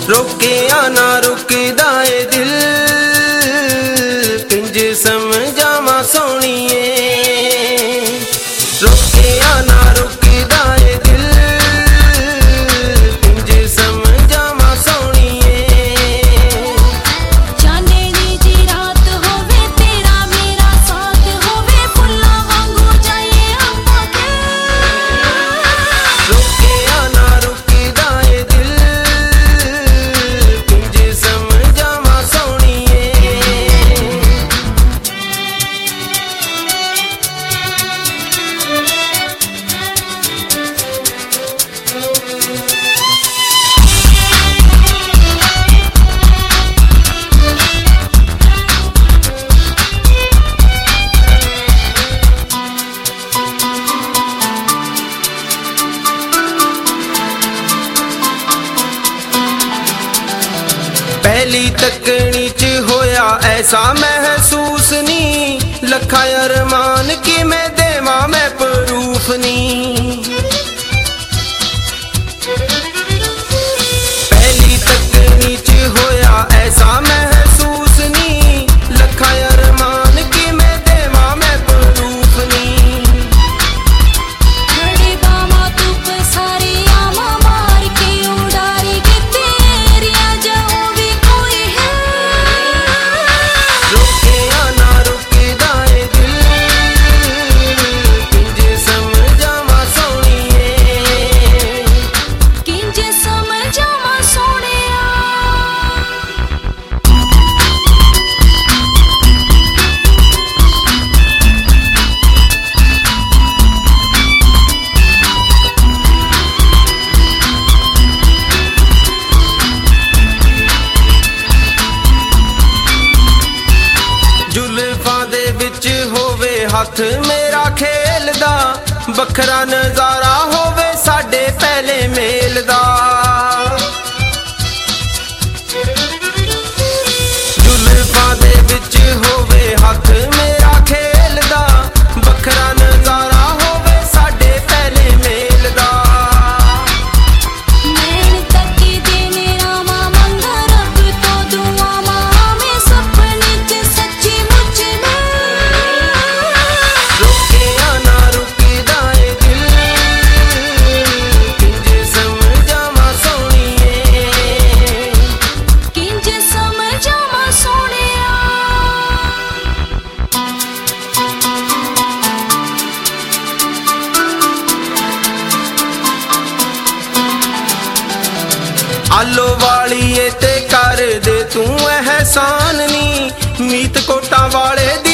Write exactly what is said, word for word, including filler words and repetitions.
रोकिया ना रुकदा ए दिल किंज समझावा सोहणीए रोकिया ना रुकदा ए दिल किंज समझावा सोहणीए जाने दी जी रात होवे तेरा मेरा साथ होवे फुल्ला वांगू जाए अम्मा के रोकिया ना रुकदा ए दिल किंज समझावा सोहणीए पहली तकनी च होया ऐसा महसूस नी लखा अरमान कि मैं देवा मैं प्रूफ नी पहली तकनी च होया ऐसा महसूस नी लखा अरमान कि मैं देवा मैं प्रूफ नी बड़ी बामा तू पसारी आमा मार के उड़ारी के तेरिया जाऊं भी कोई है रोकिया ना रुकदा ए दिल किंज समझावा सोहणीए किंज समझावा सोहणिया जुल्फां दे विच होवे हथ मेरा खेलदा बखरा नजारा होवे साडे पहले मेल दा जुल्फां दे विच होवे हथ मेरा खेलदा बखरा नजारा होवे साडे पहले मेल दा नैन तकी देने रामा मंगा रब तो दुआ मां में सपने च सच्ची मुझ में रोकिया ना रुकदा ए दिल किंज समझावा सोहणीए किंज समझावा सोहणिया आलो वाली ए ते कर दे तू एहसान नी मीत कोटा वाले दी